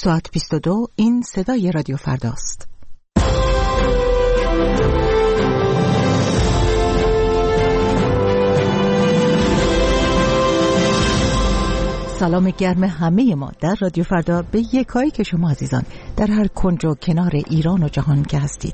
ساعت 22 این صدای رادیو فرداست. سلام گرم همه ما در رادیو فردا به یکایی که شما عزیزان در هر کنج و کنار ایران و جهان که هستید.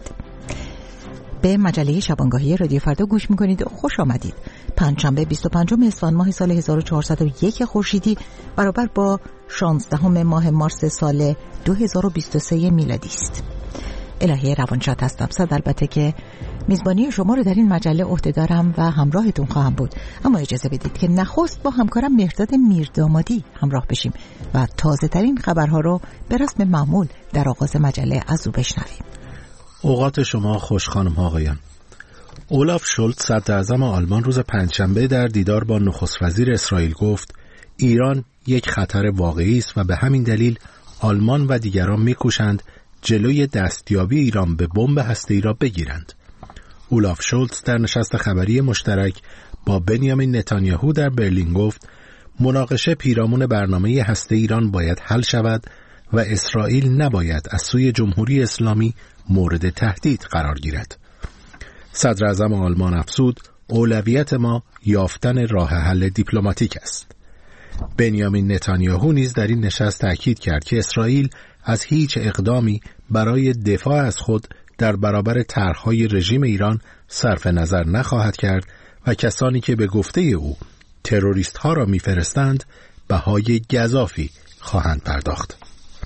به مجله شبانگاهی رادیو فردا گوش میکنید و خوش آمدید. پنجشنبه 25 اسفند ماه سال 1401 خورشیدی برابر با 16 ماه مارس سال 2023 میلادی است. الهی روانشاد هستم. صد البته که میزبانی شما رو در این مجله عهده دارم و همراهتون خواهم بود، اما اجازه بدید که نخست با همکارم مهرداد میردامادی همراه بشیم و تازه ترین خبرها رو به رسم معمول در آغاز مجله از او بشنویم. اوقات شما خوش خانم ها آقایان. اولاف شولتز صدر اعظم آلمان روز پنجشنبه در دیدار با نخست وزیر اسرائیل گفت ایران یک خطر واقعی است و به همین دلیل آلمان و دیگران می‌کوشند جلوی دستیابی ایران به بمب هسته‌ای را بگیرند. اولاف شولتز در نشست خبری مشترک با بنیامین نتانیاهو در برلین گفت مناقشه پیرامون برنامه هسته‌ای ایران باید حل شود و اسرائیل نباید از سوی جمهوری اسلامی مورد تهدید قرار گیرد. صدر اعظم آلمان افزود اولویت ما یافتن راه حل دیپلماتیک است. بنیامین نتانیاهو نیز در این نشست تأکید کرد که اسرائیل از هیچ اقدامی برای دفاع از خود در برابر طرح‌های رژیم ایران صرف نظر نخواهد کرد و کسانی که به گفته او تروریست‌ها را می‌فرستند بهای گزافی خواهند پرداخت.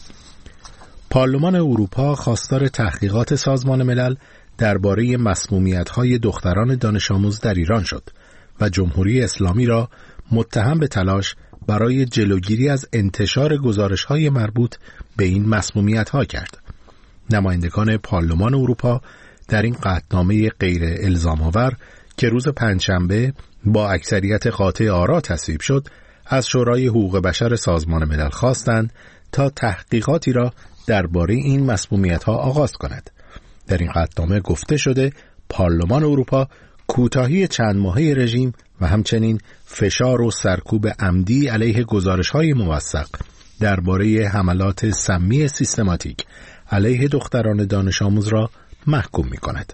پارلمان اروپا خواستار تحقیقات سازمان ملل درباره مسمومیت‌های دختران دانش آموز در ایران شد و جمهوری اسلامی را متهم به تلاش برای جلوگیری از انتشار گزارش‌های مربوط به این مسمومیت‌ها کرد. نمایندگان پارلمان اروپا در این قطعنامه غیر الزام‌آور که روز پنجشنبه با اکثریت قاطع آرا تصویب شد، از شورای حقوق بشر سازمان ملل خواستند تا تحقیقاتی را درباره این مسمومیت‌ها آغاز کند. در این قطعنامه گفته شده پارلمان اروپا کوتاهی چند ماهه رژیم و همچنین فشار و سرکوب عمدی علیه گزارش‌های موثق درباره حملات سمی سیستماتیک علیه دختران دانش آموز را محکوم می‌کند.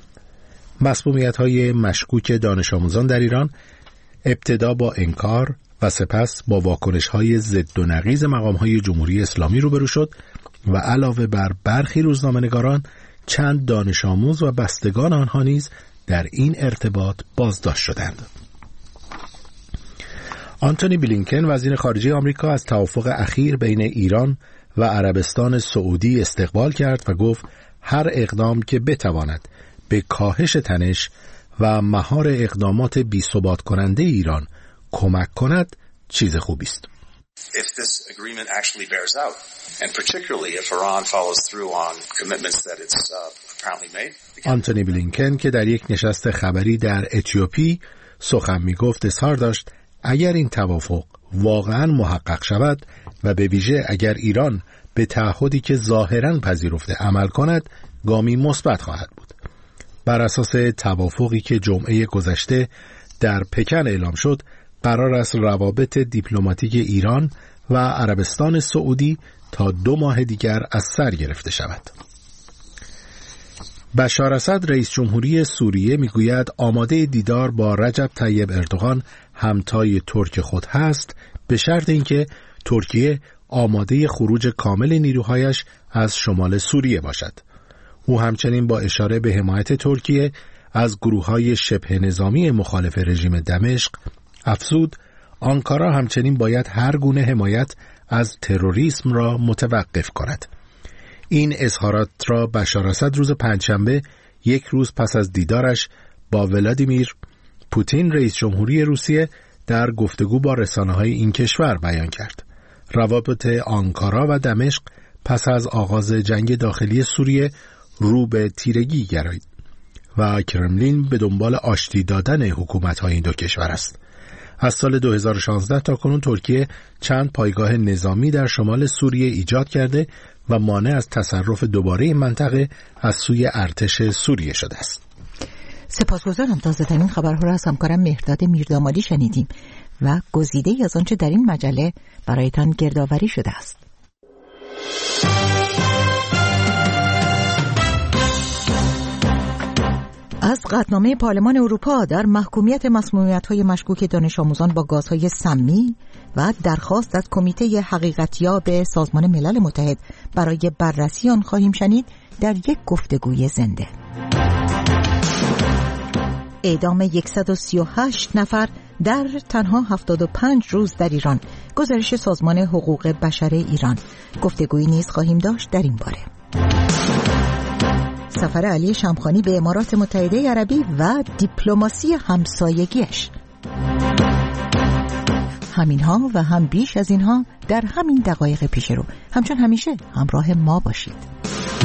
مسمومیت‌های مشکوک دانش آموزان در ایران ابتدا با انکار و سپس با واکنش‌های ضد و نقیض مقام‌های جمهوری اسلامی روبرو شد و علاوه بر برخی روزنامه‌نگاران چند دانش آموز و بستگان آنها نیز در این ارتباط بازداشت شدند. آنتونی بلینکن وزیر خارجه آمریکا از توافق اخیر بین ایران و عربستان سعودی استقبال کرد و گفت هر اقدام که بتواند به کاهش تنش و مهار اقدامات بی‌ثبات کننده ایران کمک کند چیز خوبی است. If this agreement actually bears out, and particularly if Iran follows through on commitments that it's apparently made. آنتونی بلینکن که در یک نشست خبری در اتیوپی سخن می‌گفت اظهار داشت اگر این توافق واقعاً محقق شود و به ویژه اگر ایران به تعهدی که ظاهراً پذیرفته عمل کند گامی مثبت خواهد بود. بر اساس توافقی که جمعه گذشته در پکن اعلام شد قرار است روابط دیپلماتیک ایران و عربستان سعودی تا 2 ماه دیگر از سر گرفته شود. بشار اسد رئیس جمهوری سوریه میگوید آماده دیدار با رجب طیب اردوغان همتای ترک خود هست به شرط اینکه ترکیه آماده خروج کامل نیروهایش از شمال سوریه باشد. او همچنین با اشاره به حمایت ترکیه از گروه‌های شبه نظامی مخالف رژیم دمشق افزود آنکارا همچنین باید هر گونه حمایت از تروریسم را متوقف کند. این اظهارات را بشار اسد روز پنجشنبه یک روز پس از دیدارش با ولادیمیر پوتین رئیس جمهوری روسیه در گفتگو با رسانه‌های این کشور بیان کرد. روابط آنکارا و دمشق پس از آغاز جنگ داخلی سوریه رو به تیرگی گرایید و کرملین به دنبال آشتی دادن حکومت‌های این دو کشور است. از سال 2016 تا کنون ترکیه چند پایگاه نظامی در شمال سوریه ایجاد کرده و مانع از تصرف دوباره این منطقه از سوی ارتش سوریه شده است. سپاسگزارم. تازه‌ترین خبرها را از همکارم مهرداد میردامادی شنیدیم و گزیده‌ای از آنچه در این مجله برایتان گردآوری شده است. از قطعنامه پارلمان اروپا در محکومیت مسمومیت‌های مشکوک دانش آموزان با گازهای سمی و درخواست از کمیته حقیقتیاب سازمان ملل متحد برای بررسی آن خواهیم شنید در یک گفتگوی زنده. اعدام 138 نفر در تنها 75 روز در ایران، گزارش سازمان حقوق بشر ایران. گفتگویی نیز خواهیم داشت در این باره. سفر علی شمخانی به امارات متحده عربی و دیپلماسی همسایگیش. همینها و هم بیش از اینها در همین دقایق پیش رو. همچون همیشه همراه ما باشید.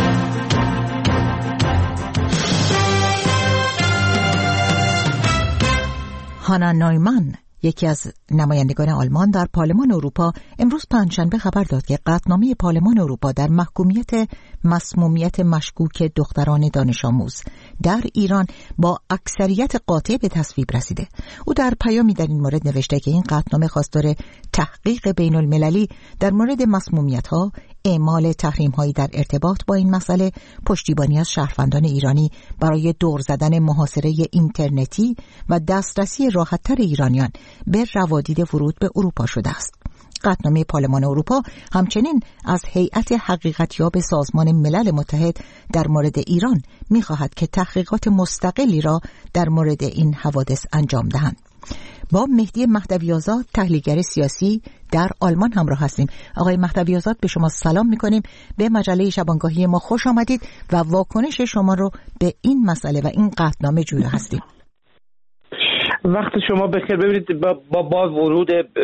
هانا نویمن، یکی از نمایندگان آلمان در پارلمان اروپا، امروز پنجشنبه خبر داد که قطعنامه پارلمان اروپا در محکومیت مسمومیت مشکوک دختران دانش آموز در ایران با اکثریت قاطع به تصویب رسیده. او در پیامی در این مورد نوشته که این قطعنامه خواستار تحقیق بین المللی در مورد مسمومیت‌ها، اعمال تحریم‌هایی در ارتباط با این مسئله، پشتیبانی از شهروندان ایرانی برای دور زدن محاصره اینترنتی و دسترسی راحت‌تر ایرانیان به روادید ورود به اروپا شده است. قطعنامه پارلمان اروپا همچنین از هیئت حقیقتیاب سازمان ملل متحد در مورد ایران می‌خواهد که تحقیقات مستقلی را در مورد این حوادث انجام دهند. با مهدی مهدوی آزاد، تحلیلگر سیاسی در آلمان همراه هستیم. آقای مهدوی آزاد، به شما سلام می‌کنیم. به مجله شبانگاهی ما خوش آمدید و واکنش شما رو به این مسئله و این قطعنامه جویا هستیم. وقت شما بخیر. ببینید، با ورود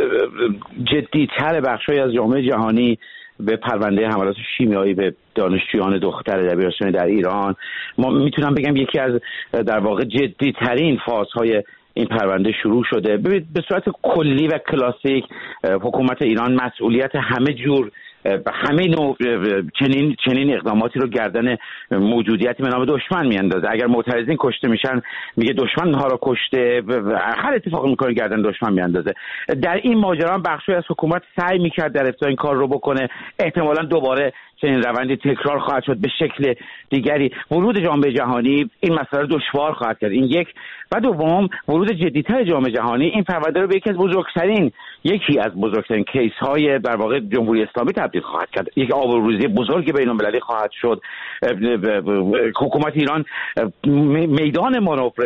جدی‌تر بخش‌هایی از جامعه جهانی به پرونده حملات شیمیایی به دانشجویان دختر دبیرستانی در ایران، ما میتونم بگم یکی از در واقع جدی‌ترین فازهای این پرونده شروع شده. ببینید، به صورت کلی و کلاسیک حکومت ایران مسئولیت همه جور همه نوع چنین اقداماتی رو گردن موجودیتی به نام دشمن میاندازه. اگر معترضین کشته میشن میگه دشمن اونها رو کشته، هر اتفاقی میکنه گردن دشمن میاندازه. در این ماجرا بخشی از حکومت سعی میکرد در ابتدا این کار رو بکنه. احتمالاً دوباره چنین روندی تکرار خواهد شد به شکل دیگری. ورود جامعه جهانی این مسئله رو دشوار خواهد کرد. این یک. و دوم، ورود جدی‌تر جامعه جهانی این پرونده رو به یکی از بزرگترین کیس های در واقع جمهوری اسلامی تبدیل خواهد کرد. یک آبروریزی بزرگ بین‌المللی خواهد شد. حکومت ایران میدان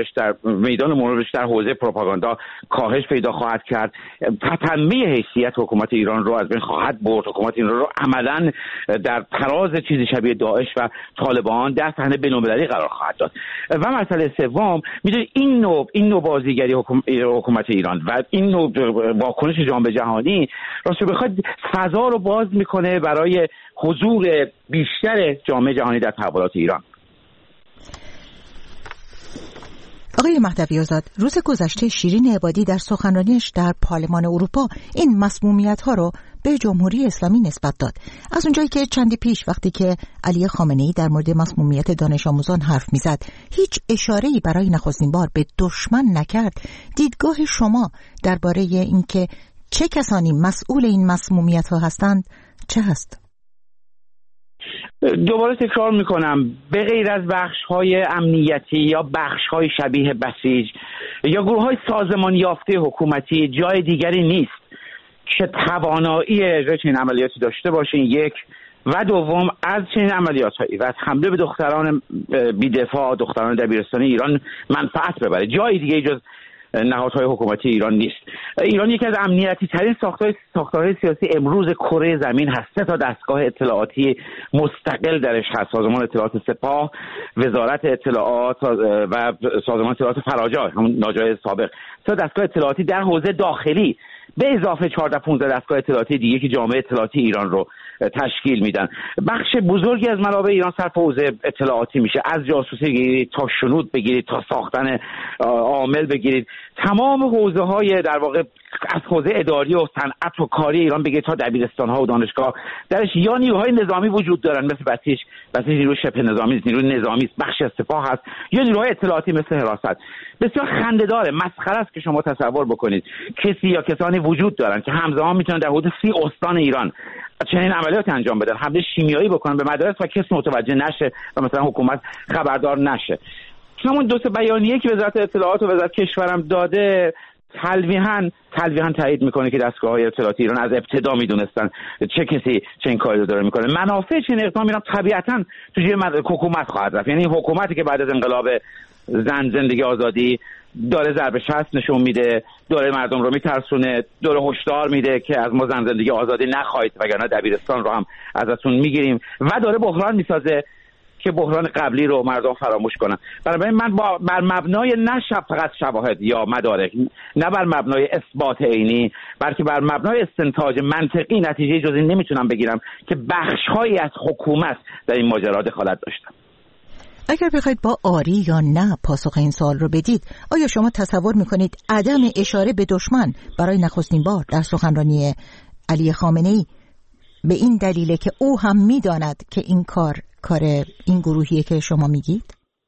مانورش در حوزه پروپاگاندا کاهش پیدا خواهد کرد. تتمه حیثیت حکومت ایران رو از بین خواهد برد. حکومت ایران رو عملاً در تراز چیزی شبیه داعش و طالبان در صحنه بین‌المللی قرار خواهد داد. و مسئله سوم، میدونید این نوع بازیگری حکومت ایران و این نوع واکنش جامعه جهانی راستش بخواد فضا رو باز میکنه برای حضور بیشتر جامعه جهانی در تحولات ایران. آقای مهدوی آزاد، روز گذشته شیرین عبادی در سخنرانیش در پارلمان اروپا این مسمومیت‌ها رو به جمهوری اسلامی نسبت داد. از اونجایی که چندی پیش وقتی که علی خامنه‌ای در مورد مسمومیت دانش آموزان حرف میزد هیچ اشاره‌ای برای نخستین بار به دشمن نکرد، دیدگاه شما درباره اینکه چه کسانی مسئول این مسمومیت‌ها هستند چه هست؟ دوباره تکرار میکنم، به غیر از بخش‌های امنیتی یا بخش‌های شبیه بسیج یا گروه‌های سازمان یافته حکومتی جای دیگری نیست که توانایی اجرای چنین عملیاتی داشته باشین. یک. و دوم، از چنین عملیات‌هایی و از حمله به دختران بی‌دفاع، دختران دبیرستانی ایران منفعت ببره. جای دیگه جز نهادهای حکومتی ایران نیست. ایران یکی از امنیتی ترین ساختارهای سیاسی امروز کره زمین هست. 3 تا دستگاه اطلاعاتی مستقل درش هست: سازمان اطلاعات سپاه، وزارت اطلاعات و سازمان اطلاعات فراجا، همون ناجای سابق. 3 دستگاه اطلاعاتی در حوزه داخلی به اضافه 14-15 دستگاه اطلاعاتی دیگه که جامعه اطلاعاتی ایران رو تشکیل میدن. بخش بزرگی از منابع ایران صرف حوزه اطلاعاتی میشه، از جاسوسی بگیرید تا شنود بگیرید تا ساختن عامل بگیرید، تمام حوزه های در واقع از حوزه اداری و صنعت و کاری ایران بگیرید تا دبیرستان ها و دانشگاه درش یا نیروهای نظامی وجود دارن مثل بسیج نیروی شبه نظامی، نیروی نظامی بخش از سپاه هست، یا نیروهای اطلاعاتی مثل حراست. بسیار خنده‌داره، مسخره است که شما تصور بکنید کسی یا کسانی وجود دارن که همزمان میتونن در حدود 30 استان ایران چنین عملیات انجام بدن، حمله شیمیایی بکنن به مدارس و کسی متوجه نشه و مثلا حکومت خبردار نشه. همون دو سه بیانیه که وزارت اطلاعات و وزارت کشورم داده تلویحاً تایید میکنه که دستگاه‌های اطلاعاتی ایران از ابتدا میدونستن چه کسی چه این کاری رو داره میکنه. منافع چنین اقدامی هم طبیعتاً تو جیب حکومت خواهد رفت. یعنی حکومتی که بعد از انقلاب زن زندگی آزادی داره ضرب شست نشون میده، داره مردم رو میترسونه، داره هشدار میده که از ما زن زندگی آزادی نخواهید وگرنه دبیرستان رو هم ازتون میگیریم و داره بحران میسازه که بحران قبلی رو مردم فراموش کنن. بنابراین من بر مبنای نه فقط شواهد یا مدارک، نه بر مبنای اثبات عینی، بلکه بر مبنای استنتاج منطقی نتیجه جزئی نمیتونم بگیرم که بخش‌هایی از حکومت در این ماجرا دخالت داشتن. اگر بخواید با آری یا نه پاسخ این سوال رو بدید، آیا شما تصور میکنید عدم اشاره به دشمن برای نخستین بار در سخنرانی علی خامنه‌ای به این دلیله که او هم میداند که این کار این گروهیه که شما میگید؟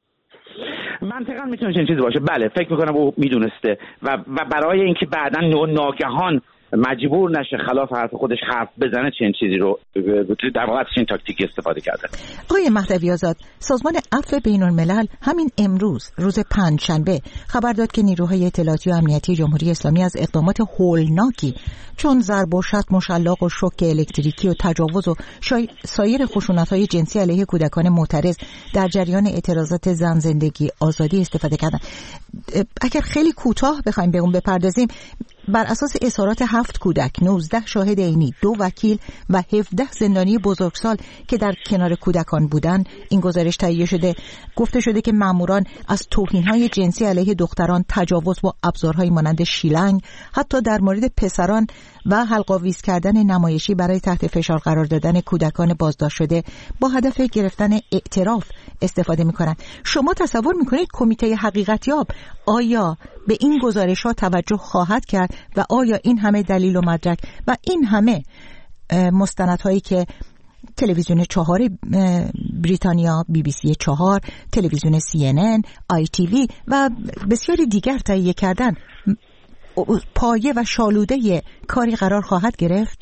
منطقاً میتونه چنین چیزی باشه. بله، فکر میکنم او میدونسته و برای اینکه بعداً ناگهان مجبور نشه خلاف حرف خودش حرف بزنه چنین چیزی رو در واقع این تاکتیکی استفاده کرده. آقای مهدوی آزاد، سازمان عفو بین‌الملل همین امروز روز پنجشنبه خبر داد که نیروهای اطلاعاتی و امنیتی جمهوری اسلامی از اقدامات هولناکی چون ضرب و شتم و شلاق و شوک الکتریکی و تجاوز و سایر خشونت‌های جنسی علیه کودکان معترض در جریان اعتراضات زن زندگی آزادی استفاده کردن. اگر خیلی کوتاه بخوایم به اون بپردازیم، بر اساس اظهارات 7 کودک، 19 شاهد عینی، 2 وکیل و 17 زندانی بزرگسال که در کنار کودکان بودند، این گزارش تهیه شده. گفته شده که ماموران از توهین‌های جنسی علیه دختران، تجاوز با ابزارهای مانند شیلنگ، حتی در مورد پسران و حلق‌آویز کردن نمایشی برای تحت فشار قرار دادن کودکان بازداشت شده با هدف گرفتن اعتراف استفاده می‌کنند. شما تصور می‌کنید کمیته حقیقتیاب آیا به این گزارش‌ها توجه خواهد کرد و آیا این همه دلیل و مدرک و این همه مستندهایی که تلویزیون 4 بریتانیا، BBC 4، تلویزیون CNN، ITV و بسیاری دیگر تهیه کردن پایه و شالوده کاری قرار خواهد گرفت؟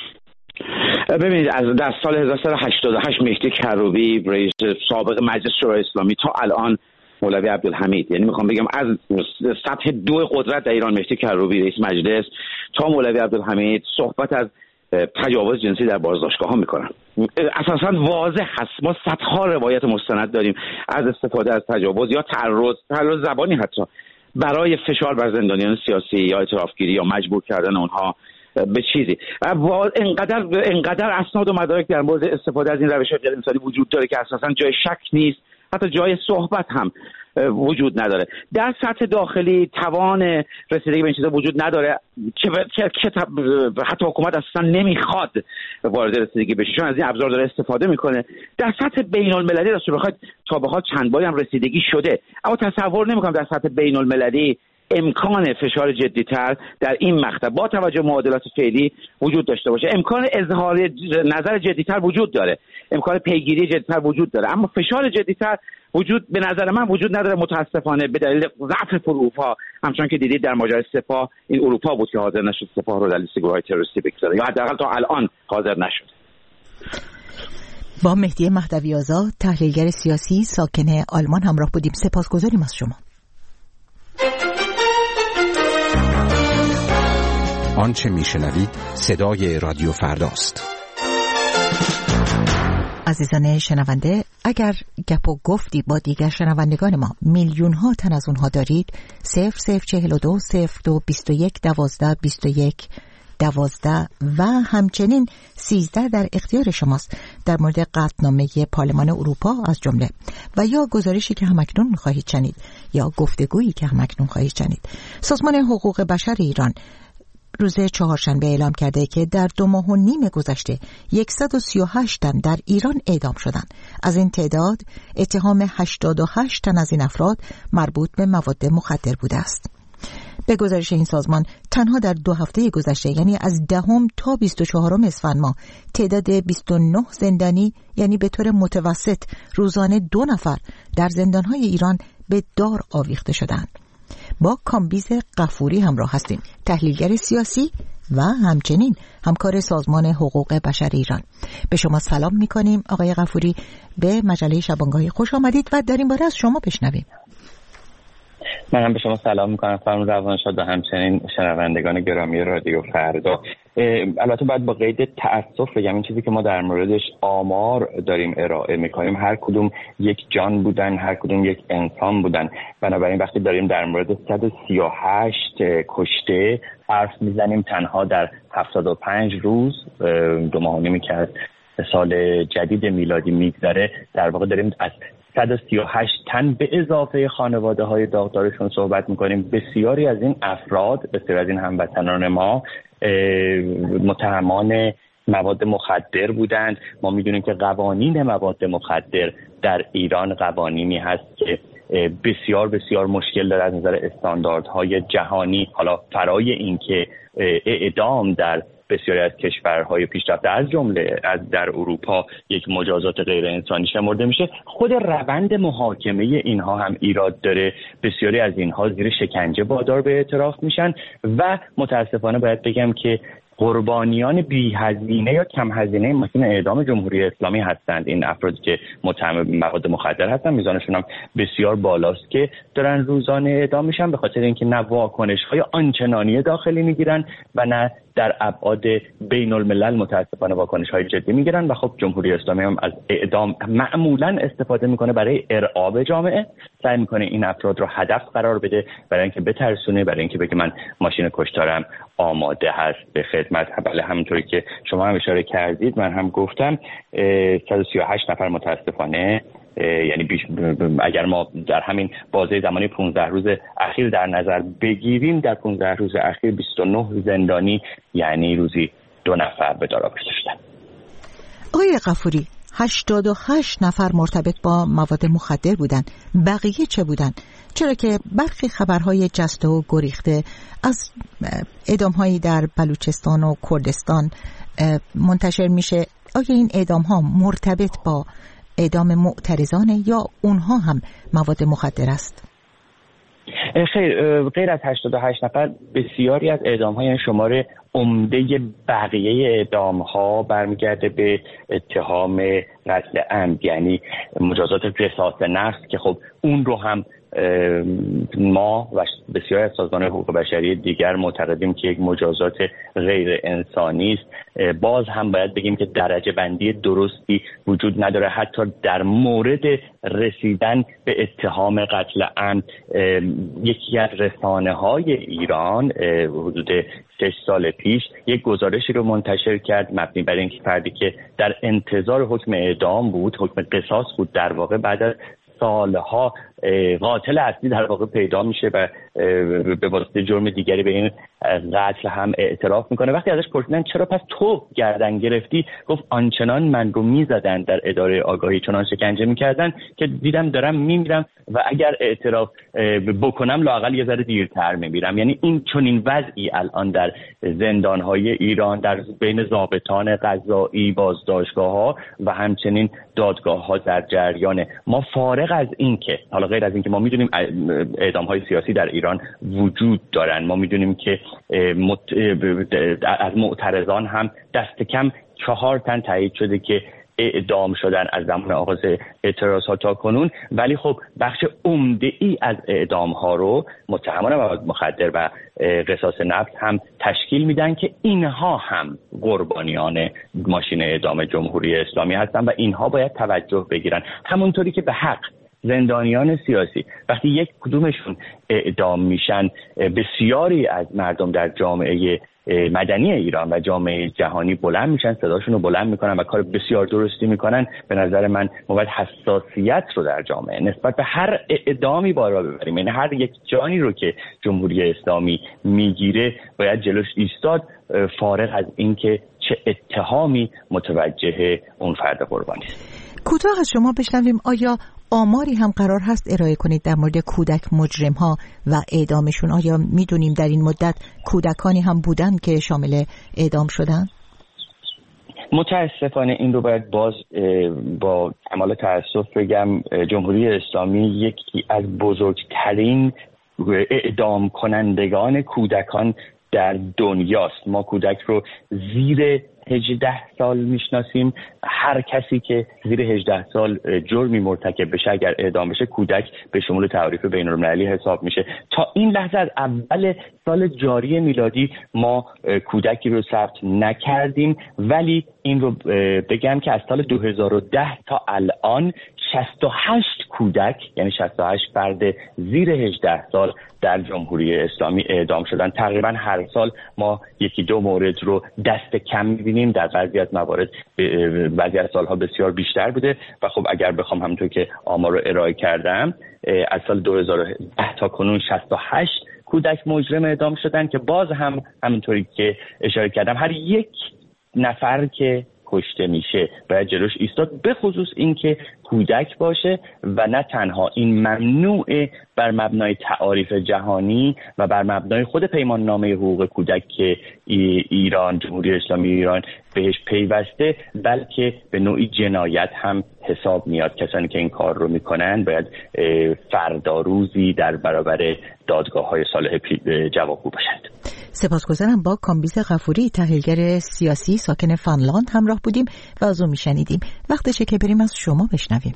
ببینید، از در سال 1388 مهدی کروبی رئیس سابق مجلس شورای اسلامی تا الان مولوی عبدالحمید، یعنی میخوام بگم از سطح 2 قدرت در ایران مهدی کروبی رئیس مجلس تا مولوی عبدالحمید صحبت از تجاوز جنسی در بازداشتگاه ها میکنن. اساسا واضح هست، ما صدها روایت مستند داریم از استفاده از تجاوز یا تعرض زبانی حتی برای فشار بر زندانیان سیاسی یا اعترافگیری یا مجبور کردن اونها به چیزی. انقدر اسناد و مدارک در مورد استفاده از این روش‌های غیر انسانی وجود داره که اساسا جای شک نیست، حتی جای صحبت هم وجود نداره. در سطح داخلی توان رسیدگی به این چیزا وجود نداره که حتی حکومت اصلا نمیخواد وارد رسیدگی بشه، چون از این ابزار داره استفاده میکنه. در سطح بین المللی راستش بخواید تا به حال چند باری هم رسیدگی شده، اما تصور نمیکنم در سطح بین المللی امکان فشار جدی‌تر در این مقطع با توجه به معادلات فعلی وجود داشته باشه. امکان اظهار نظر جدی‌تر وجود داره، امکان پیگیری جدی‌تر وجود داره، اما فشار جدی‌تر به نظر من وجود نداره، متاسفانه به دلیل ضعف اروپا. همچنان که دیدید در ماجرای سپاه، این اروپا بود که حاضر نشد سپاه رو در لیست گروه‌های تروریستی بگذاره، یا حداقل تا الان حاضر نشد. با مهدی مهدوی آزاد، تحلیلگر سیاسی ساکن آلمان همراه بودیم. سپاسگزاریم از شما. آنچه میشنوید صدای رادیو فرداست. عزیزان شنونده، اگر گپ و گفتی با دیگر شنوندگان ما میلیون ها تن از اونها دارید، 0042 02 21 12 21 12 و همچنین 13 در اختیار شماست در مورد قطعنامه پارلمان اروپا از جمله و یا گزارشی که همکنون خواهید شنید یا گفتگویی که همکنون خواهید شنید. سازمان حقوق بشر ایران روز چهارشنبه اعلام کرده که در 2.5 ماه گذشته 138 تن در ایران اعدام شدند. از این تعداد اتهام 88 تن از این افراد مربوط به مواد مخدر بوده است. به گزارش این سازمان تنها در 2 هفته گذشته، یعنی از 10 تا 24 اسفند ماه، تعداد 29 زندانی، یعنی به طور متوسط روزانه 2 نفر در زندانهای ایران به دار آویخته شدند. با کامبیز غفوری همراه هستیم، تحلیلگر سیاسی و همچنین همکار سازمان حقوق بشر ایران. به شما سلام می‌کنیم آقای غفوری، به مجله شبانگاهی خوش آمدید و در این باره از شما بشنویم. من هم به شما سلام میکنم خانم روانشاد و همچنین شنوندگان گرامی رادیو فردا. البته باید با قید تأسف بگم این چیزی که ما در موردش آمار داریم ارائه میکنیم هر کدوم یک جان بودن، هر کدوم یک انسان بودن. بنابراین وقتی داریم در مورد 138 کشته حرف میزنیم تنها در 75 روز 2 ماه و نیمی که از سال جدید میلادی میگذره، در واقع داریم از 138 تن به اضافه خانواده های داغدارشون صحبت میکنیم. بسیاری از این افراد، بسیاری از این هموطنان ما متهمان مواد مخدر بودند. ما میدونیم که قوانین مواد مخدر در ایران قوانینی هست که بسیار بسیار مشکل داره از نظر استانداردهای جهانی، حالا فرای این که اعدام در بسیاری از کشورهای پیشرفته از جمله در اروپا یک مجازات غیر انسانی شمرده میشه. خود روند محاکمه اینها هم ایراد داره. بسیاری از اینها زیر شکنجه وادار به اعتراف میشن و متاسفانه باید بگم که قربانیان بی هزینه یا کم هزینه ماشین اعدام جمهوری اسلامی هستند. این افرادی که متهم به مواد مخدر هستن میزانشون هم بسیار بالاست که دارن روزانه اعدام میشن، به خاطر اینکه نه واکنش‌های آنچنانی داخلی میگیرن و نه در ابعاد بین الملل متاسفانه واکنش‌های جدی میگیرن و خب جمهوری اسلامی هم از اعدام معمولاً استفاده میکنه برای ارعاب جامعه. سعی میکنه این افراد رو هدف قرار بده برای اینکه بترسونه، برای اینکه بگه من ماشین کشتارم آماده هست به خدمت. بله همونطوری که شما هم اشاره کردید، من هم گفتم 138 نفر متاسفانه، یعنی اگر ما در همین بازه زمانی 15 روز اخیر در نظر بگیریم، در 15 روز اخیر 29 زندانی، یعنی روزی 2 نفر به دار آورده شدن. آقای غفوری، 88 نفر مرتبط با مواد مخدر بودن، بقیه چه بودن؟ چرا که برخی خبرهای جسته و گریخته از اعدام‌هایی در بلوچستان و کردستان منتشر میشه. آیا این اعدام‌ها مرتبط با اعدام معترضانه یا اونها هم مواد مخدر است؟ خیر، غیر از 88 نفر بسیاری از اعدام‌های شمار عمده بقیه اعدام‌ها برمیگرده به اتهام قتل عمد، یعنی مجازات قصاص نفس که خب اون رو هم ما و بسیاری از سازمان حقوق بشری دیگر معتقدیم که یک مجازات غیر انسانی است. باز هم باید بگیم که درجه بندی درستی وجود نداره. حتی در مورد رسیدن به اتهام قتل عمد، یکی از رسانه‌های ایران حدود 6 سال پیش یک گزارشی رو منتشر کرد مبنی بر اینکه فردی که در انتظار حکم اعدام بود، حکم قصاص بود، در واقع بعد از سالها قاتل اصلی در واقع پیدا میشه و به واسطه جرم دیگری به این قتل هم اعتراف میکنه. وقتی ازش پرسیدن چرا پس تو گردن گرفتی، گفت آنچنان من رو میزدن در اداره آگاهی، چنان شکنجه میکردن که دیدم دارم میمیرم و اگر اعتراف بکنم لااقل یه ذره دیرتر میمیرم. یعنی این چنین وضعی الان در زندانهای ایران در بین ضابطان قضایی، بازداشتگاه‌ها و همچنین دادگاه‌ها در جریانه. ما فارغ از این که حالا غیر از این که ما میدونیم اعدام‌های سیاسی در ایران وجود دارن، ما میدونیم که از معترضان هم دست کم 4 تن تایید شده که اعدام شدن از زمان آغاز اعتراضات تا کنون، ولی خب بخش عمده ای از اعدام ها رو متهمان مواد مخدر و قصاص نفس هم تشکیل میدن که اینها هم قربانیان ماشین اعدام جمهوری اسلامی هستن و اینها باید توجه بگیرن. همونطوری که به حق زندانیان سیاسی وقتی یک کدومشون اعدام میشن، بسیاری از مردم در جامعه مدنی ایران و جامعه جهانی بلند میشن، صداشون رو بلند میکنن و کار بسیار درستی میکنن. به نظر من ما باید حساسیت رو در جامعه نسبت به هر اعدامی بالا ببریم. یعنی هر یک جانی رو که جمهوری اسلامی میگیره باید جلوش ایستاد، فارغ از اینکه چه اتهامی متوجه اون فرد قربانی است. کوتاه از شما بشنویم، آیا آماری هم قرار هست ارائه کنید در مورد کودک مجرم ها و اعدامشون؟ آیا میدونیم در این مدت کودکانی هم بودن که شامل اعدام شدن؟ متاسفانه این رو باید باز با کمال تأسف بگم، جمهوری اسلامی یکی از بزرگترین اعدام کنندگان کودکان در دنیاست. ما کودک رو زیر 18 سال میشناسیم. هر کسی که زیر 18 سال جرمی مرتکب بشه اگر اعدام بشه کودک به شمول تعریف بین‌المللی حساب میشه. تا این لحظه از اول سال جاری میلادی ما کودکی رو ثبت نکردیم، ولی این رو بگم که از سال 2010 تا الان 68 کودک، یعنی 68 فرد زیر 18 سال در جمهوری اسلامی اعدام شدن. تقریبا هر سال ما یکی دو مورد رو دست کم می‌بینیم، در بعضی از موارد بعضی از سالها بسیار بیشتر بوده و خب اگر بخوام همونطور که آمار رو ارائه کردم از سال 2010 تا کنون 68 کودک مجرم اعدام شدن که باز هم همونطوری که اشاره کردم هر یک نفر که کشته میشه باید جلوش ایستاد، به خصوص این که کودک باشه و نه تنها این ممنوعه بر مبنای تعاریف جهانی و بر مبنای خود پیمان نامه حقوق کودک که ایران، جمهوری اسلامی ایران بهش پیوسته، بلکه به نوعی جنایت هم حساب میاد. کسانی که این کار رو میکنن باید فردا روزی در برابر دادگاه‌های صالح جوابگو باشند. سپاسگزارم. با کامبیز غفوری، تحلیلگر سیاسی ساکن فنلاند همراه بودیم و از او میشنیدیم. وقتشه که بریم از شما بشنویم.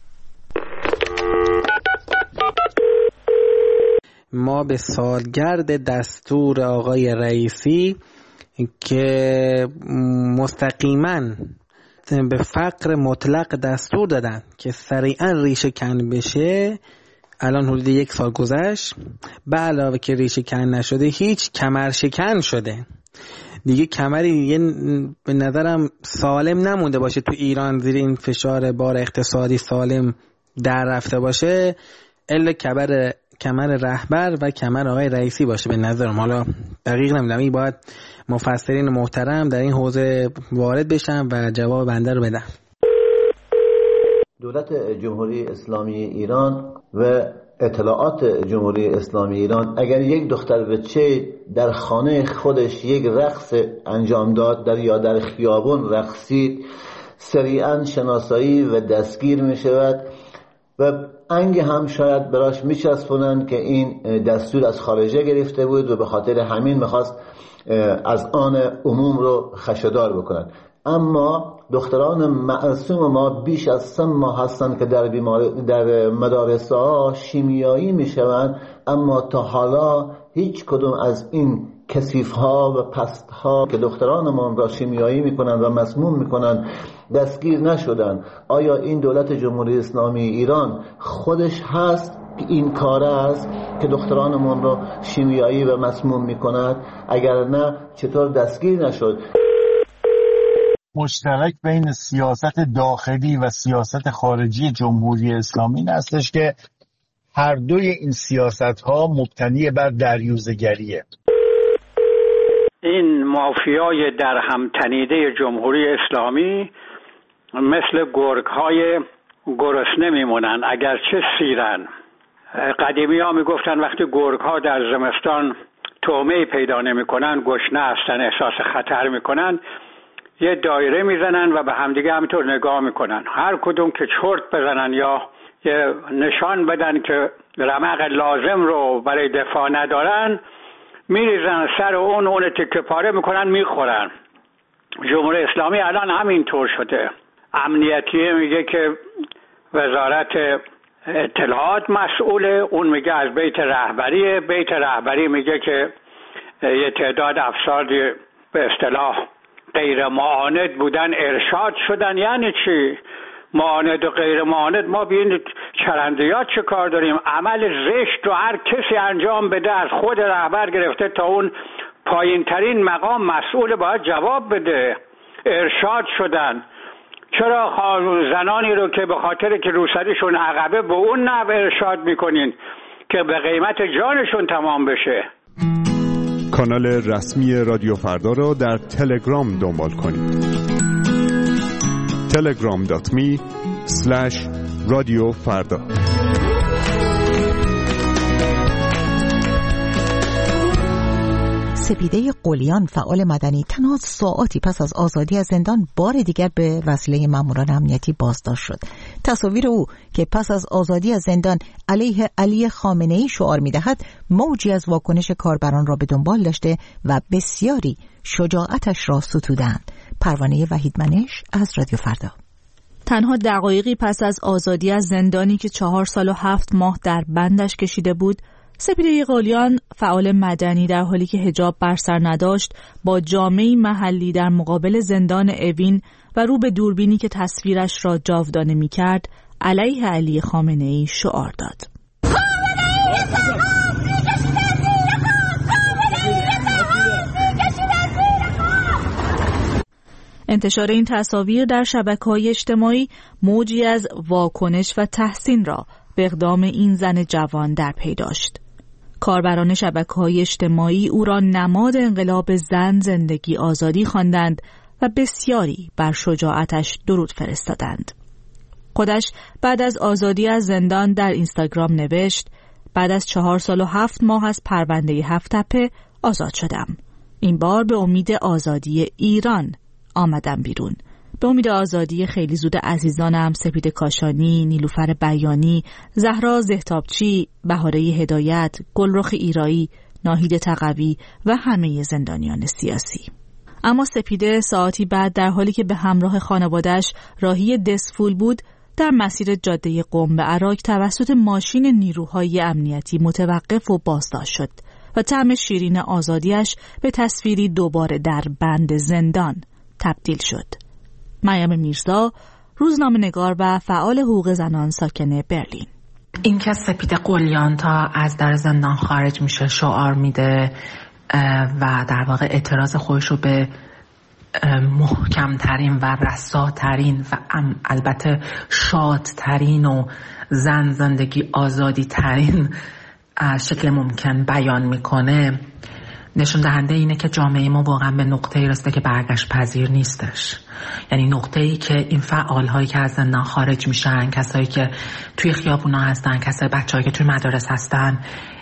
ما به سالگرد دستور آقای رئیسی که مستقیماً به فقر مطلق دستور دادن که سریعاً ریشه کن بشه، الان حدود 1 سال گذشت. به علاوه که ریشه کن نشده، هیچ کمر شکن شده. دیگه کمری دیگه به نظرم سالم نمونده باشه تو ایران زیر این فشار بار اقتصادی سالم در رفته باشه، الا کمر رهبر و کمر آقای رئیسی باشه به نظرم. حالا دقیق نمیدونم، این باید مفسرین محترم در این حوزه وارد بشن و جواب بنده رو بدن. دولت جمهوری اسلامی ایران و اطلاعات جمهوری اسلامی ایران اگر یک دختر بچه در خانه خودش یک رقص انجام داد یا در خیابون رقصید، سریعا شناسایی و دستگیر می شود و انگ هم شاید براش میچسبونن که این دستور از خارجه گرفته بود و به خاطر همین میخواست از آن عموم رو خشدار بکنن. اما دختران معصوم ما بیش از 3 ماه هستند که در مدارس ها شیمیایی میشوند، اما تا حالا هیچ کدوم از این کثیف ها و پست ها که دخترانمان را شیمیایی میکنن و مسموم میکنن دستگیر نشدن. آیا این دولت جمهوری اسلامی ایران خودش هست که این کار است که دخترانمان را شیمیایی و مسموم میکند؟ اگر نه چطور دستگیر نشد؟ مشترک بین سیاست داخلی و سیاست خارجی جمهوری اسلامی این هستش که هر دوی این سیاست‌ها مبتنی بر دریوزه‌گریه. این مافیای در هم تنیده جمهوری اسلامی مثل گرگ‌های گرسنه میمونن اگرچه سیرن. قدیمی‌ها میگفتن وقتی گرگ‌ها در زمستان طعمه پیدا نمی‌کنن، گشنه هستن، احساس خطر می‌کنن، یه دایره میزنن و به همدیگه همینطور نگاه میکنن. هر کدوم که چرت بزنن یا یه نشان بدن که رمق لازم رو برای دفاع ندارن، میریزن سر اون تکه پاره میکنن میخورن. جمهوری اسلامی الان همینطور شده. امنیتی میگه که وزارت اطلاعات مسئوله، اون میگه از بیت رهبریه، بیت رهبری میگه که یه تعداد افرادی به اصطلاح غیر معاند بودن ارشاد شدن. یعنی چی؟ معاند و غیر معاند، ما بین چرندیات چه کار داریم؟ عمل زشت رو هر کسی انجام بده، از خود رهبر گرفته تا اون پایین ترین مقام مسئول باید جواب بده. ارشاد شدن. چرا زنانی رو که به خاطر که روسریشون عقبه به اون نحو ارشاد میکنین که به قیمت جانشون تمام بشه؟ کانال رسمی رادیو فردا رو در تلگرام دنبال کنید. telegram.me/رادیوفردا. سپیده قلیان فعال مدنی تنها ساعاتی پس از آزادی از زندان بار دیگر به وسیله ماموران امنیتی بازداشت شد. تصاویر او که پس از آزادی از زندان علیه علی خامنه‌ای شعار می‌دهد موجی از واکنش کاربران را به دنبال داشته و بسیاری شجاعتش را ستودند. پروانه وحیدمنش از رادیو فردا. تنها دقایقی پس از آزادی از زندانی که 4 سال و 7 ماه در بندش کشیده بود، سپیده قلیان فعال مدنی در حالی که حجاب بر سر نداشت با جامه‌ای محلی در مقابل زندان اوین و رو به دوربینی که تصویرش را جاودانه می‌کرد علیه علی خامنه‌ای شعار داد. انتشار این تصاویر در شبکه‌های اجتماعی موجی از واکنش و تحسین را به اقدام این زن جوان در پی داشت. کاربران شبکه‌های اجتماعی او را نماد انقلاب زن، زندگی، آزادی خواندند و بسیاری بر شجاعتش درود فرستادند. خودش بعد از آزادی از زندان در اینستاگرام نوشت: بعد از 4 سال و 7 ماه از پرونده 7 تپه آزاد شدم. این بار به امید آزادی ایران آمدم بیرون. به امید آزادی خیلی زود عزیزانم سپید کاشانی، نیلوفر بیانی، زهرا زهتابچی، بهاره هدایت، گلرخ ایرایی، ناهید تقوی و همه زندانیان سیاسی. اما سپیده ساعتی بعد در حالی که به همراه خانواده‌اش راهی دسفول بود، در مسیر جاده قم به عراق توسط ماشین نیروهای امنیتی متوقف و بازداشت شد و طعم شیرین آزادیش به تصویری دوباره در بند زندان تبدیل شد. مریم میرزا، روزنامه‌نگار و فعال حقوق زنان ساکن برلین. این که سپیده قلیان تا از در زندان خارج میشه شعار میده و در واقع اعتراض خودش رو به محکمترین و رساترین و البته شادترین و زندگی آزادی ترین شکل ممکن بیان میکنه، نشون دهنده اینه که جامعه ما واقعا به نقطه‌ای رسیده که برگشت پذیر نیستش. یعنی نقطه‌ای که این فعال‌هایی که از زندان خارج میشن، کسایی که توی خیابونا هستن، بچه‌هایی که توی مدارس هستن،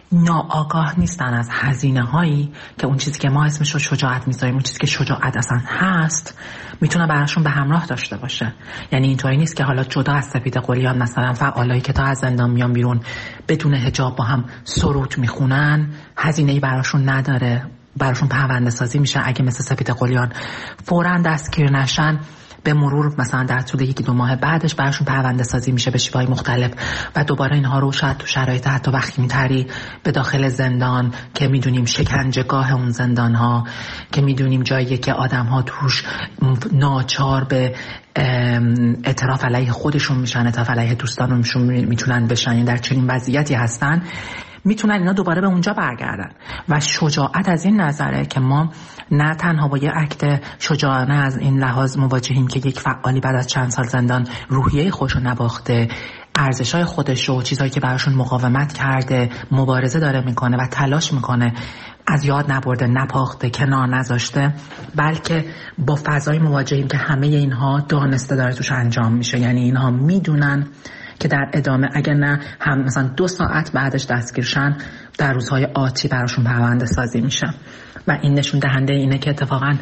ناآگاه نیستن از هزینه‌هایی که اون چیزی که ما اسمش رو شجاعت می‌ذاریم، اون چیزی که شجاعت اصلا هست، میتونه براشون به همراه داشته باشه. یعنی اینطوری نیست که حالا جدا از سپیده قلیان مثلا فعالایی که تا از زندان میان بیرون بدون حجاب با هم سرود میخونن، هزینه‌ای براشون نداره، براشون پرونده سازی میشه. اگه مثل سپیده قلیان فوراً دستگیر نشن، به مرور مثلا در طول 1-2 ماه بعدش براشون پرونده سازی میشه به شیوه‌های مختلف و دوباره اینها رو شاید تو شرایط حتی وخیم‌تری به داخل زندان که میدونیم شکنجهگاه اون زندان‌ها، که میدونیم جاییه که آدم‌ها توش ناچار به اعتراف علیه خودشون میشن، اعتراف علیه دوستانشون میتونن بشن، یعنی در چنین وضعیتی هستن، میتونن اینا دوباره به اونجا برگردن. و شجاعت از این نظره که ما نه تنها با یه اکت شجاعانه از این لحاظ مواجهیم که یک فعالی بعد از چند سال زندان روحیه خودش رو نباخته، ارزش‌های خودش رو، چیزایی که براشون مقاومت کرده، مبارزه داره میکنه و تلاش میکنه، از یاد نبرده، نپاخته، کنار نذاشته، بلکه با فضای مواجهیم که همه اینها دانسته داره توش انجام میشه. یعنی اینها میدونن که در ادامه اگر نه هم مثلا 2 ساعت بعدش دستگیر شن، در روزهای آتی براشون پرونده سازی میشه. و این نشون دهنده اینه که اتفاقا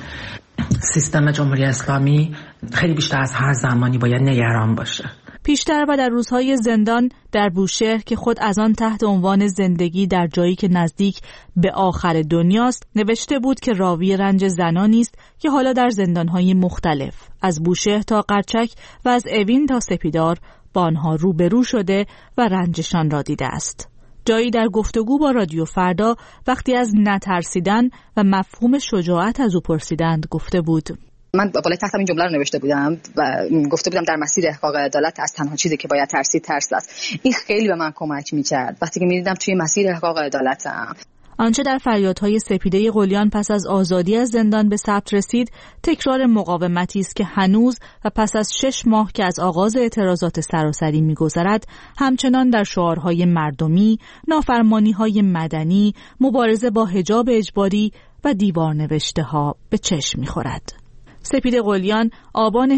سیستم جمهوری اسلامی خیلی بیشتر از هر زمانی باید نگران باشه. پیشتر و در روزهای زندان در بوشهر که خود از آن تحت عنوان زندگی در جایی که نزدیک به آخر دنیاست نوشته بود که راوی رنج زنانی است که حالا در زندانهای مختلف از بوشهر تا قرچک و از اوین تا سپیدار با آنها روبرو شده و رنجشان را دیده است. جایی در گفتگو با رادیو فردا وقتی از نترسیدن و مفهوم شجاعت از او پرسیدند گفته بود: من بالای تختم این جمله رو نوشته بودم و گفته بودم در مسیر احقاق عدالت از تنها چیزی که باید ترسید ترس است. این خیلی به من کمک می‌کرد وقتی که می‌دیدم توی مسیر احقاق عدالتم. آنچه در فریادهای سپیده قلیان پس از آزادی از زندان به ثبت رسید تکرار مقاومتی است که هنوز و پس از 6 ماه که از آغاز اعتراضات سراسری می‌گذرد همچنان در شعارهای مردمی، نافرمانی‌های مدنی، مبارزه با حجاب اجباری و دیوارنوشته‌ها به چشم می‌خورد. سپیده قلیان آبان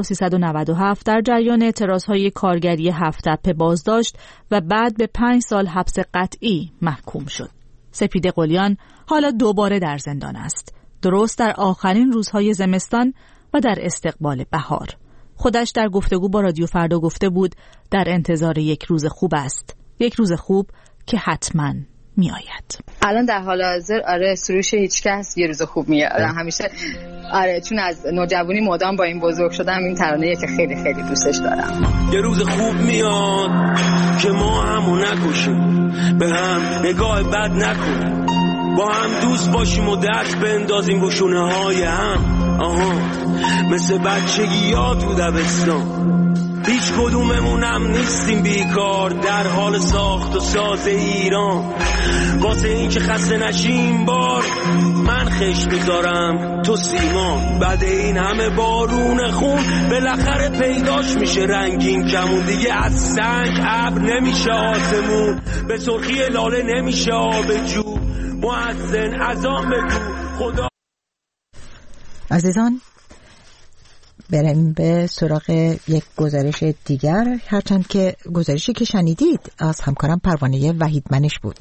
1397 در جریان اعتراضهای کارگری 7 تپه بازداشت و بعد به 5 سال حبس قطعی محکوم شد. سپیده قلیان حالا دوباره در زندان است، درست در آخرین روزهای زمستان و در استقبال بهار. خودش در گفتگو با رادیو فردا گفته بود در انتظار یک روز خوب است، یک روز خوب که حتما می آید. الان در حال حاضر سروش هیچکس یه روز خوب میاد همیشه. چون از نوجوانی مدام با این بزرگ شدم، این ترانه‌ای که خیلی خیلی دوستش دارم. یه روز خوب میاد که ما همو نکشیم، به هم نگاه بد نکنیم، با هم دوست باشیم و دست بندازیم رو شونه های هم. مثل بچگی ها تو دبستان، هیچ کدوممونم نیستیم بیکار، در حال ساخت و ساز ایران. واسه این که خسته نشیم بار، من خش میذارم تو سیمان. بعد این همه بارون خون بالاخره پیداش میشه رنگین کمون. دیگه از سنگ ابر نمیشه آسمون، به سرخی لاله نمیشه آب جو. مؤذن اذان بگو خدا. عزیزان بریم به سراغ یک گزارش دیگر، هرچند که گزارشی که شنیدید از همکارم پروانه وحیدمنش بود.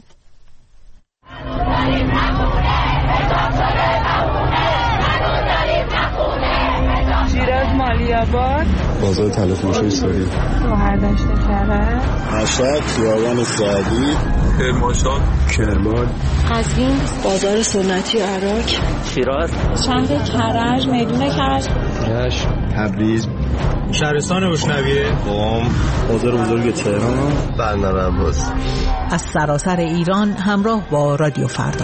شیراز مالی‌آباد، بازار تلفروشی ساری، شهردشت کرج، مشهد خیابان سعدی، کرمانشاه، کرمان، قزوین، بازار سنتی عراق، شیراز، شهر کرج، میدون کرج، رشت، تبریز، شهرستان بوشنویه، قم، بازار بزرگ تهران، بندر عباس. از سراسر ایران همراه با رادیو فردا.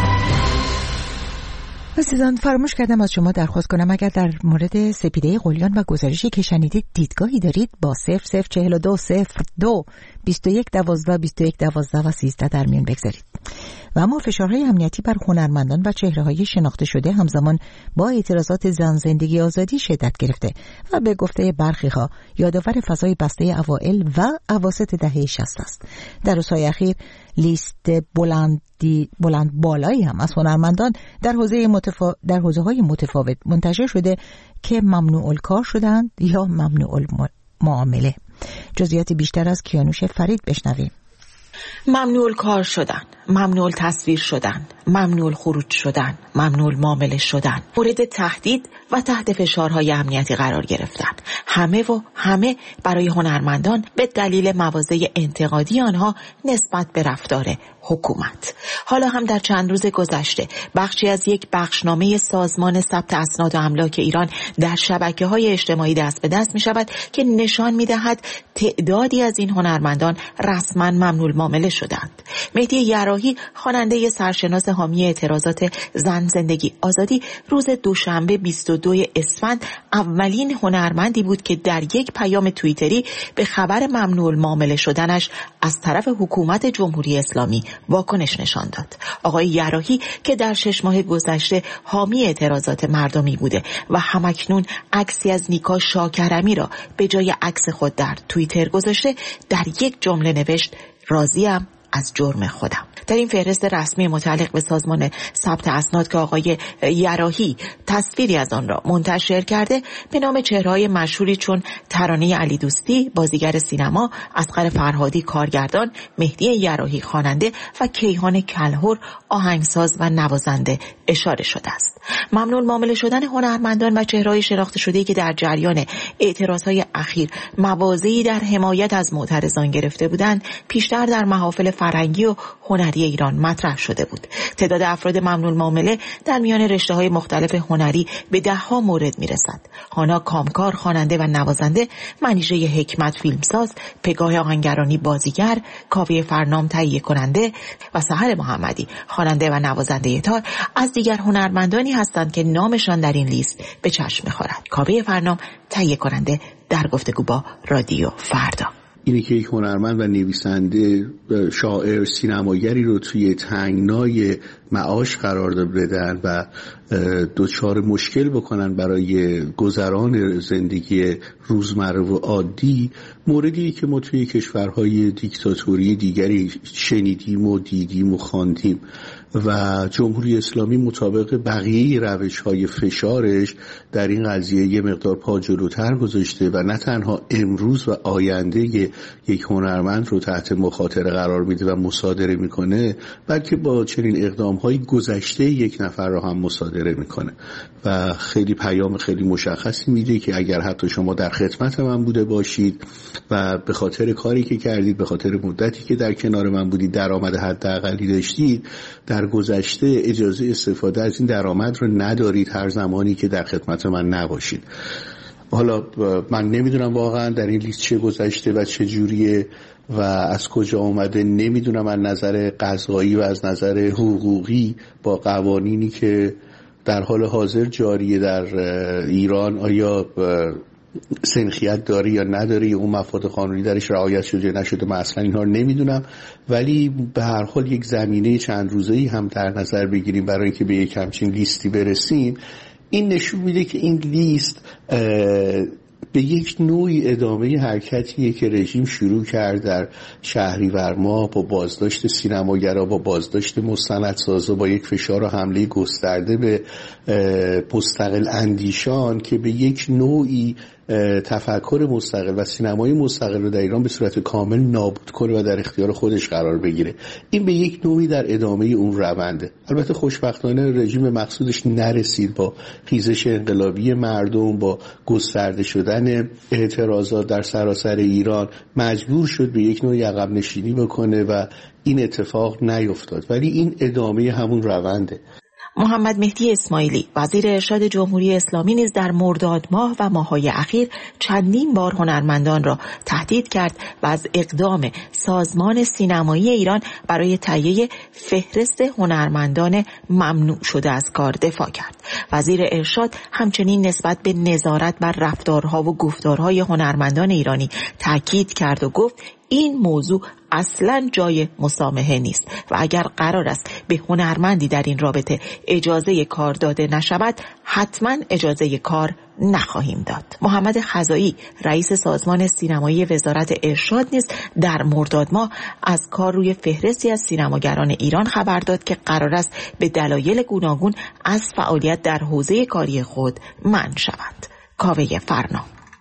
عزیزان فراموش کردم از شما درخواست کنم اگر در مورد سپیده قلیان و گزارشی که شنیدید دیدگاهی دارید با 004202 2112 2112 و 13 در میان بگذارید. و اما فشارهای امنیتی بر هنرمندان و چهره‌های شناخته شده همزمان با اعتراضات زن زندگی آزادی شدت گرفته و به گفته برخی‌ها یادآور فضای بسته اوایل و اواسط دهه 60 است. در روزهای اخیر لیست بلند بالایی هم از هنرمندان در حوزه‌های متفاوت منتشر شده که ممنوع الکار شدند یا ممنوع المعامله. جزئیات بیشتر از کیانوش فرید بشنویم. ممنوع کار شدن، ممنوع تصویر شدن، ممنوع خروج شدن، ممنوع معامله شدن، مورد تهدید و تحت فشارهای امنیتی قرار گرفتن. همه برای هنرمندان به دلیل مواضع انتقادی آنها نسبت به رفتار حکومت. حالا هم در چند روز گذشته بخشی از یک بخشنامه سازمان ثبت اسناد و املاک ایران در شبکه‌های اجتماعی دست به دست می‌شود که نشان می‌دهد تعدادی از این هنرمندان رسما ممنوع معامله شدند. مهدی یراحی خواننده سرشناس حامی اعتراضات زن زندگی آزادی روز دوشنبه 22 اسفند اولین هنرمندی بود که در یک پیام توییتری به خبر ممنوع معامله شدنش از طرف حکومت جمهوری اسلامی واکنش نشان داد. آقای یراحی که در 6 ماه گذشته حامی اعتراضات مردمی بوده و همکنون عکسی از نیکا شاکرمی را به جای عکس خود در توییتر گذاشته، در یک جمله نوشت راضیم از جرم خودم. در این فهرست رسمی متعلق به سازمان ثبت اسناد که آقای یراحی تصویری از آن را منتشر کرده، به نام چهره‌های مشهوری چون ترانه علی دوستی بازیگر سینما، اصغر فرهادی کارگردان، مهدی یراحی خواننده و کیهان کلهر آهنگساز و نوازنده اشاره شده است. ممنوع معامله شدن هنرمندان و چهره‌های شناخته شده‌ای که در جریان اعتراضهای اخیر مواضعی در حمایت از معترضان گرفته بودند، پیشتر در محافل فرهنگی و هنری ایران مطرح شده بود. تعداد افراد ممنوع معامله در میان رشته‌های مختلف هنری به 10 مورد میرسد. هانا کامکار خواننده و نوازنده، منیژه حکمت فیلمساز، پگاه آهنگرانی بازیگر، کاوه فرنام تهیه کننده و سحر محمدی خواننده و نوازنده تار از دیگر هنرمندانی هستند که نامشان در این لیست به چشم می‌خورد. کاوه فرنام تهیه کننده در گفتگو با رادیو فردا. اینه که یک هنرمند و نویسنده، شاعر، سینماگری رو توی تنگنای معاش قرار بدن و دچار مشکل بکنن برای گذران زندگی روزمره و عادی، موردی که ما توی کشورهای دیکتاتوری دیگری شنیدیم و دیدیم و خواندیم و جمهوری اسلامی مطابق بقیه روش‌های فشارش در این قضیه یه مقدار پا جلوتر گذاشته و نه تنها امروز و آینده یک هنرمند رو تحت مخاطره قرار میده و مصادره میکنه، بلکه با چنین اقدام‌های گذشته یک نفر رو هم مصادره میکنه و خیلی پیام خیلی مشخصی میده که اگر حتی شما در خدمت من بوده باشید و به خاطر کاری که کردید، به خاطر مدتی که در کنار من بودید درآمد حداقلی داشتید، در گذشته اجازه استفاده از این درآمد رو ندارید هر زمانی که در خدمت من نباشید. حالا من نمیدونم واقعا در این لیست چه گذشته و چه جوریه و از کجا اومده، نمیدونم از نظر قضایی و از نظر حقوقی با قوانینی که در حال حاضر جاریه در ایران آیا سنخیت داره یا نداره، اون مفاد قانونی درش رعایت شده نشده، من اصلا اینها رو نمیدونم. ولی به هر حال یک زمینه چند روزه‌ای هم در نظر بگیریم برای اینکه به یک همچین لیستی برسیم. این نشون میده که این لیست به یک نوعی ادامه حرکتیه که رژیم شروع کرد در شهریور ماه با بازداشت سینماگرا، با بازداشت مستندسازا، با یک فشار و حمله گسترده به مستقل اندیشان که به یک نوعی تفکر مستقل و سینمای مستقل رو در ایران به صورت کامل نابود کنه و در اختیار خودش قرار بگیره. این به یک نوعی در ادامه اون رونده. البته خوشبختانه رژیم مقصودش نرسید. با خیزش انقلابی مردم، با گسترده شدن اعتراضات در سراسر ایران مجبور شد به یک نوعی عقب نشینی بکنه و این اتفاق نیفتاد، ولی این ادامه همون رونده. محمد مهدی اسماعیلی وزیر ارشاد جمهوری اسلامی نیز در مرداد ماه و ماه‌های اخیر چندین بار هنرمندان را تهدید کرد و از اقدام سازمان سینمایی ایران برای تهیه فهرست هنرمندان ممنوع شده از کار دفاع کرد. وزیر ارشاد همچنین نسبت به نظارت بر رفتارها و گفتارهای هنرمندان ایرانی تاکید کرد و گفت این موضوع اصلا جای مسامحه نیست و اگر قرار است به هنرمندی در این رابطه اجازه کار داده نشود حتما اجازه کار نخواهیم داد. محمد خزایی رئیس سازمان سینمایی وزارت ارشاد نیز در مرداد ماه از کار روی فهرستی از سینماگران ایران خبر داد که قرار است به دلایل گوناگون از فعالیت در حوزه کاری خود منع شوند. کاوه فرنا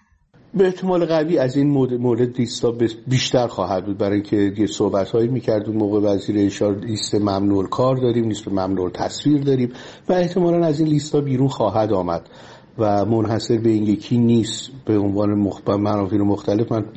به احتمال قوی از این مورد لیستا بیشتر خواهد بود، برای اینکه یه صحبت‌هایی می‌کرد اون موقع وزیر ارشاد لیست ممنوع کار داریم، لیست ممنوع تصویر داریم و احتمالاً از این لیستا بیرون خواهد آمد و منحصر به این یکی نیست. به عنوان منافع مختلف من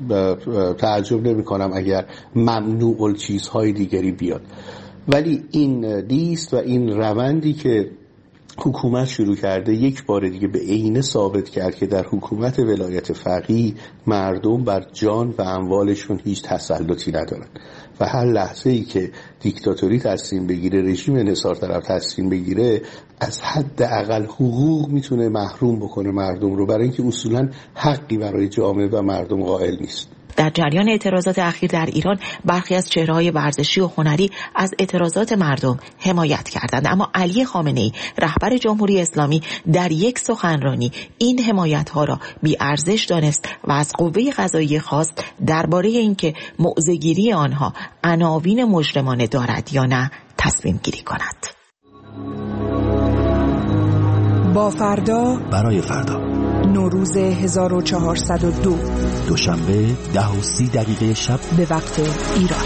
تعجب نمی‌کنم اگر ممنوع چیزهای دیگری بیاد، ولی این لیست و این روندی که حکومت شروع کرده یک بار دیگه به عینه ثابت کرد که در حکومت ولایت فقیه مردم بر جان و اموالشون هیچ تسلطی ندارن و هر لحظه ای که دیکتاتوری تصمیم بگیره، رژیم انحصار طلب تصمیم بگیره، از حد اقل حقوق میتونه محروم بکنه مردم رو، برای اینکه اصولا حقی برای جامعه و مردم قائل نیست. در جریان اعتراضات اخیر در ایران برخی از چهره‌های ورزشی و هنری از اعتراضات مردم حمایت کردند، اما علی خامنه‌ای رهبر جمهوری اسلامی در یک سخنرانی این حمایت‌ها را بی‌ارزش دانست و از قوه قضاییه خواست درباره اینکه موضع‌گیری آنها عناوین مجرمانه دارد یا نه تصمیم گیری کند. با فردا برای فردا، نوروز 1402، دوشنبه 10:30 شب به وقت ایران.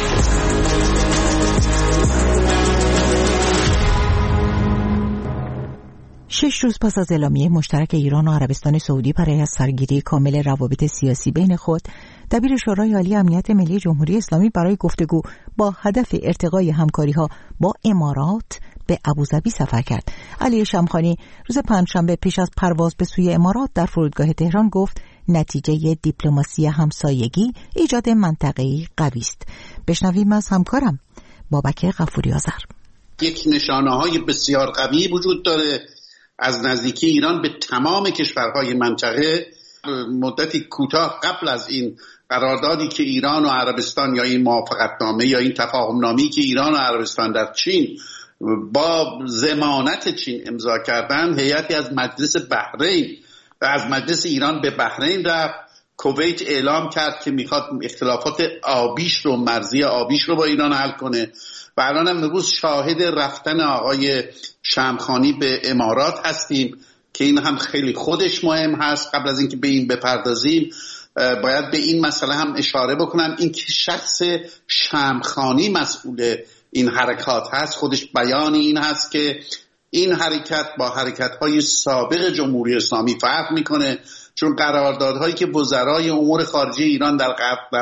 شش روز پس از اعلامیه مشترک ایران و عربستان سعودی برای از سرگیری کامل روابط سیاسی بین خود، دبیر شورای عالی امنیت ملی جمهوری اسلامی برای گفتگو با هدف ارتقای همکاری‌ها با امارات به ابوظبی سفر کرد. علی شمخانی روز پنجشنبه پیش از پرواز به سوی امارات در فرودگاه تهران گفت نتیجه دیپلماسی همسایگی ایجاد منطقه‌ای قوی است. بشنویم از همکارم بابک غفوری آذر. یک نشانه‌های بسیار قوی وجود داره از نزدیکی ایران به تمام کشورهای منطقه. مدتی کوتاه قبل از این قراردادی که ایران و عربستان یا این موافقتنامه یا این تفاهمنامه‌ای که ایران و عربستان در چین با ضمانت چین امضا کردن، هیئتی از مجلس بحرین و از مجلس ایران به بحرین رفت کویت اعلام کرد که میخواد اختلافات آبیش رو، مرزی آبیش رو با ایران حل کنه و الان هم امروز شاهد رفتن آقای شمخانی به امارات هستیم که این هم خیلی خودش مهم هست. قبل از اینکه به این بپردازیم باید به این مسئله هم اشاره بکنم، این که شخص شمخانی مسئول این حرکات هست خودش بیان این هست که این حرکت با حرکت‌های سابق جمهوری اسلامی فرق میکنه، چون قراردادهایی که وزرای امور خارجه ایران در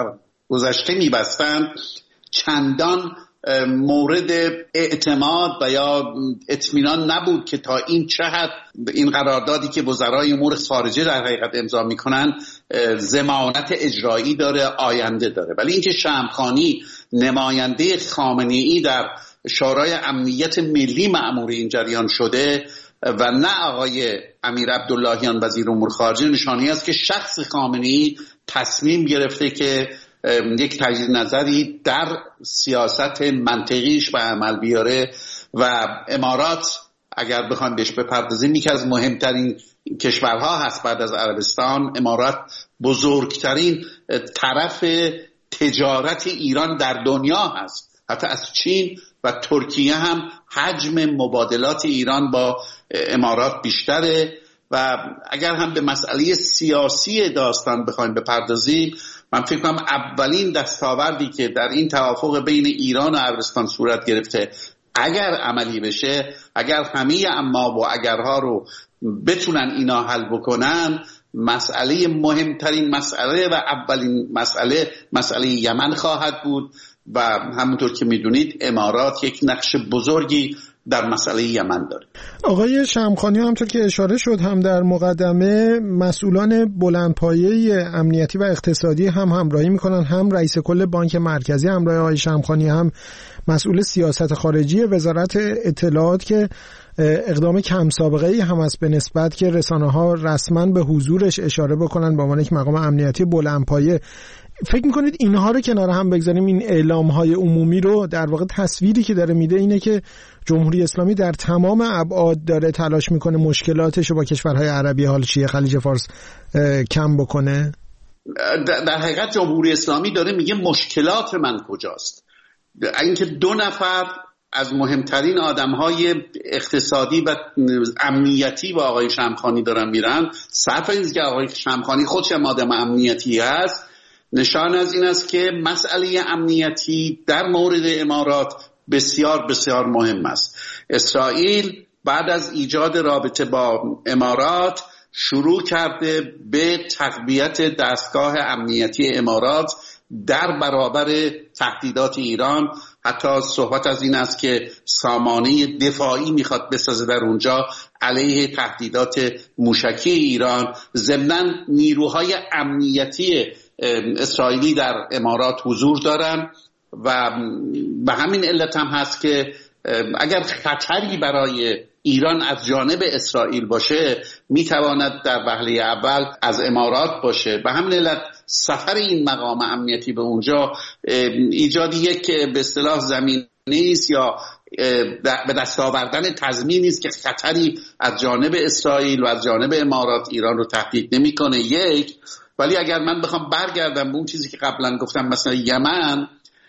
گذشته میبستند چندان مورد اعتماد و یا اطمینان نبود که تا این چه حد این قراردادی که وزرای امور خارجه در حقیقت امضا میکنن ضمانت اجرایی داره، آینده داره. ولی اینکه شمخانی نماینده خامنه‌ای در شورای امنیت ملی مأمور این جریان شده و نه آقای امیر عبداللهیان وزیر امور خارجه، نشانی است که شخص خامنه‌ای تصمیم گرفته که یک تجدید نظری در سیاست منطقیش به عمل بیاره و امارات اگر بخوایم بهش بپردازیم یکی از مهمترین کشورها هست بعد از عربستان. امارات بزرگترین طرف تجارت ایران در دنیا هست، حتی از چین و ترکیه هم حجم مبادلات ایران با امارات بیشتره. و اگر هم به مسئله سیاسی داستان بخوایم بپردازیم، من فکر کنم اولین دستاوردی که در این توافق بین ایران و عربستان صورت گرفته اگر عملی بشه، اگر همه اما و اگرها رو بتونن اینا حل بکنن، مسئله مهمترین مسئله و اولین مسئله یمن خواهد بود و همونطور که میدونید امارات یک نقش بزرگی در مسئله یمن داره. آقای شمخانی همونطور که اشاره شد هم در مقدمه مسئولان بلندپایه امنیتی و اقتصادی هم همراهی میکنن، هم رئیس کل بانک مرکزی همراه آقای شمخانی، هم مسئول سیاست خارجی وزارت اطلاعات که اقدام کم سابقه ای هم است به نسبت که رسانه ها رسما به حضورش اشاره بکنن به عنوان یک مقام امنیتی بلندپایه. فکر میکنید اینها رو کنار هم بگذاریم، این اعلام های عمومی رو، در واقع تصویری که داره میده اینه که جمهوری اسلامی در تمام ابعاد داره تلاش میکنه مشکلاتش رو با کشورهای عربی حالچیه خلیج فارس کم بکنه؟ در حقیقت جمهوری اسلامی داره میگه مشکلات من کجاست. اینکه دو نفر از مهمترین آدمهای اقتصادی و امنیتی با آقای شمخانی دارن میرن، صرف این که آقای شمخانی خودش هم آدم امنیتی هست، نشان از این است که مسئله امنیتی در مورد امارات بسیار بسیار مهم است. اسرائیل بعد از ایجاد رابطه با امارات شروع کرده به تقویت دستگاه امنیتی امارات در برابر تهدیدات ایران. حتی صحبت از این است که سامانه دفاعی میخواد بسازه در اونجا علیه تهدیدات موشکی ایران. ضمناً نیروهای امنیتی اسرائیلی در امارات حضور دارن و به همین علت هم هست که اگر خطری برای ایران از جانب اسرائیل باشه میتواند در وهله اول از امارات باشه. به همین علت سفر این مقام امنیتی به اونجا ایجاد یک به اصطلاح زمین نیست یا به دست آوردن تضمین نیست که خطری از جانب اسرائیل و از جانب امارات ایران رو تهدید نمیکنه. یک، ولی اگر من بخوام برگردم به اون چیزی که قبلا گفتم، مثلا یمن،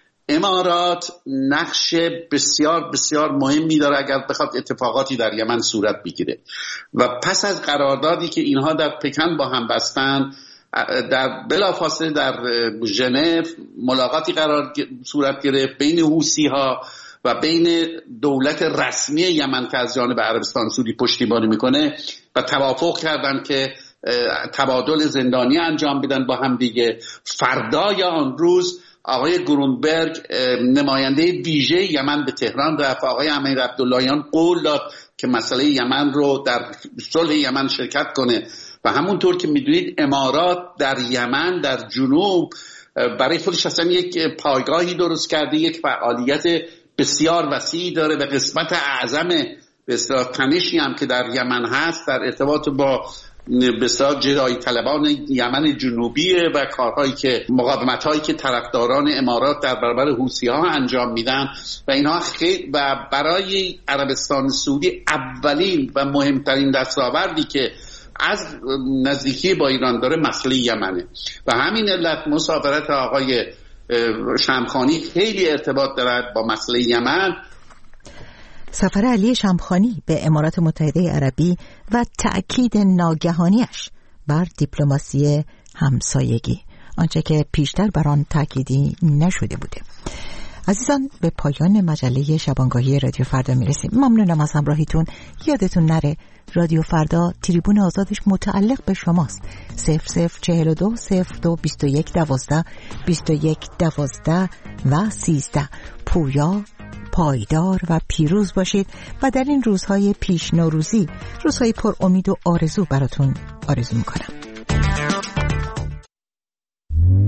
امارات نقش بسیار بسیار مهمی داره اگر بخواد اتفاقاتی در یمن صورت بگیره. و پس از قراردادی که اینها در پکن با هم بستن، در بلافاصله در ژنو ملاقاتی صورت گرفت بین حوثی‌ها و بین دولت رسمی یمن که از جانب عربستان سعودی پشتیبانی میکنه و توافق کردن که تبادل زندانی انجام بدن با هم دیگه. فردای آن روز آقای گرونبرگ نماینده ویژه یمن به تهران رفت. آقای امیر عبداللهیان قول داد که مسئله یمن رو در صلح یمن شرکت کنه و همونطور که میدونید امارات در یمن در جنوب برای خودش اصلا یک پایگاهی درست کرده، یک فعالیت بسیار وسیعی داره و قسمت اعظم به اصطلاح تنشی هم که در یمن هست در ارتباط با بسیار جدایی طلبان یمن جنوبیه و کارهایی که مقاومت‌هایی که طرفداران امارات در برابر حوثی‌ها انجام میدن و اینها خیلی و برای عربستان سعودی اولین و مهمترین دستاوردی که از نزدیکی با ایران داره مسئله یمنه و همین علت مسافرت آقای شمخانی خیلی ارتباط دارد با مسئله یمن. سفر علی شمخانی به امارات متحده عربی و تأکید ناگهانیش بر دیپلماسی همسایگی، آنچه که پیشتر بر آن تأکیدی نشده بوده. عزیزان، به پایان مجله شبانگاهی رادیو فردا میرسیم. ممنونم از همراهیتون. یادتون نره رادیو فردا تریبون آزادش متعلق به شماست. 0042 02 21 12 21 12 و 13. پویا، پایدار و پیروز باشید و در این روزهای پیش نوروزی، روزهای پر امید و آرزو براتون آرزو میکنم.